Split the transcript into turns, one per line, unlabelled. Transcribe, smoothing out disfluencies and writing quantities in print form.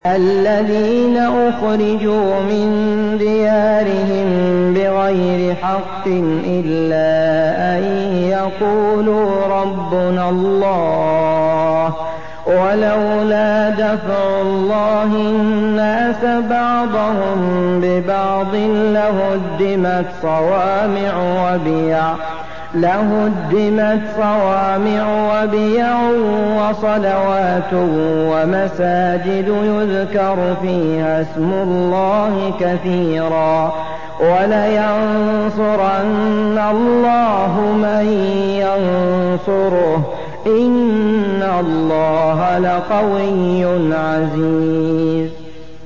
الذين أخرجوا من ديارهم بغير حق إلا أن يقولوا ربنا الله ولولا دفع الله الناس بعضهم ببعض لهدمت صوامع وبيع وصلوات ومساجد يذكر فيها اسم الله كثيرا ولينصرن الله من ينصره إن الله لقوي عزيز.